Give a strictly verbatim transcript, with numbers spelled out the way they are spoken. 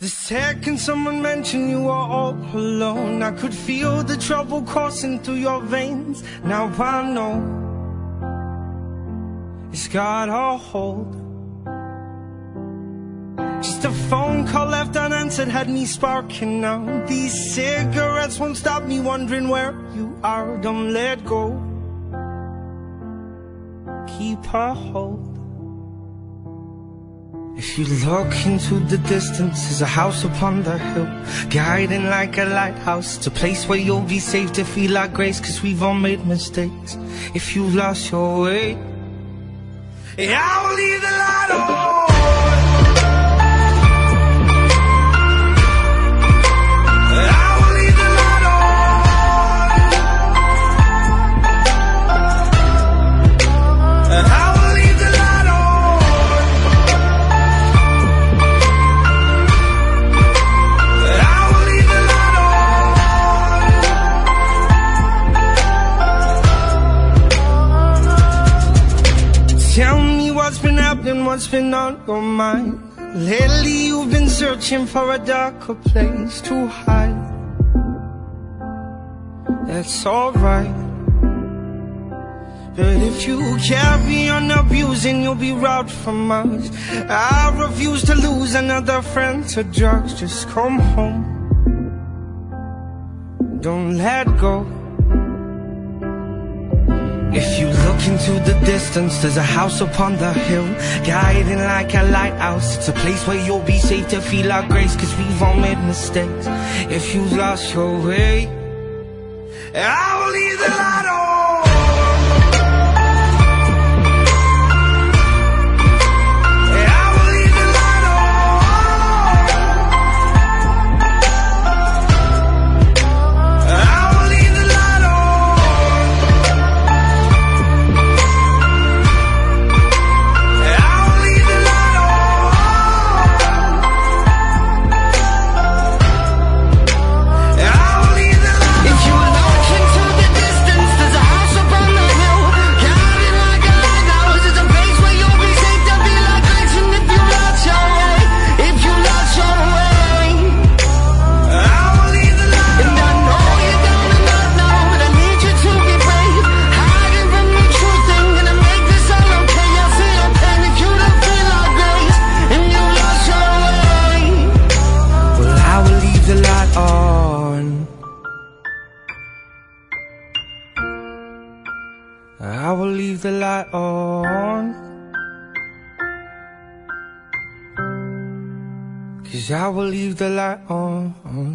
The second someone mentioned you were all alone, I could feel the trouble coursing through your veins. Now I know it's got a hold. Just a phone call left unanswered had me sparking now. These cigarettes won't stop me wondering where you are. Don't let go, keep a hold. If you look into the distance, there's a house upon the hill, guiding like a lighthouse. It's a place where you'll be safe to feel our grace, cause we've all made mistakes. If you lost your way, yeah, I will leave the light on. Tell me what's been happening, what's been on your mind. Lately you've been searching for a darker place to hide. That's alright, but if you carry on abusing, you'll be robbed from us. I refuse to lose another friend to drugs. Just come home, don't let go. If you look into the distance, there's a house upon the hill, guiding like a lighthouse. It's a place where you'll be safe to feel our grace, cause we've all made mistakes. If you lost your way, I will leave the light on. I will leave the light on, cause I will leave the light on.